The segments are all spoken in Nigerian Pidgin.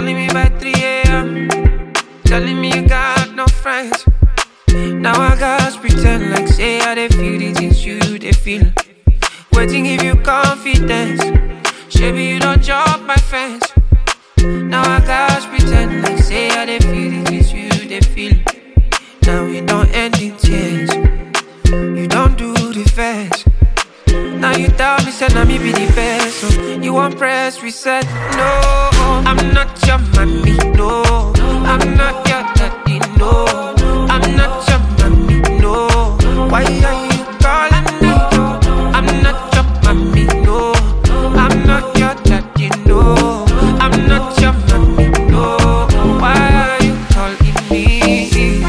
Calling me by 3 a.m. Telling me you got no friends. Now I gotta pretend like say I dey feel the things you dey feel. Waiting give you confidence. Maybe you don't jump my fence. Now I gotta pretend like say I dey feel the things you dey feel. Now we don't end in tears. You don't do the first. Now you tell me say now me be the best. So you want press reset? No, I'm not your mommy. No, I'm not your daddy. No, I'm not your mommy. No, why are you calling me? I'm not your mommy. No, I'm not your daddy. No, I'm not your mommy. No, why are you calling me?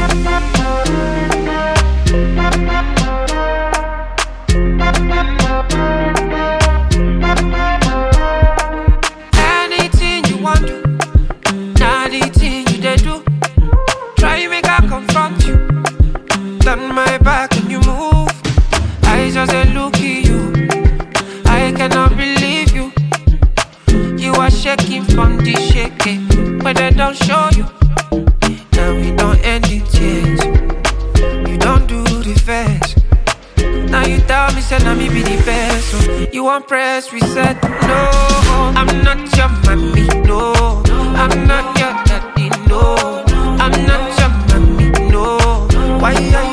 Anything you want to, not the thing you dey do. Try make I confront you. Turn my back when you move. I just a look at you. I cannot believe you. You are shaking from the shaking, but they don't show you. Now we don't end in tears. You don't do the first. Now you tell me say now me be the best. So you want press reset? No, I'm not your mommy. No, I'm not your daddy. No, I'm not your mommy. No, why are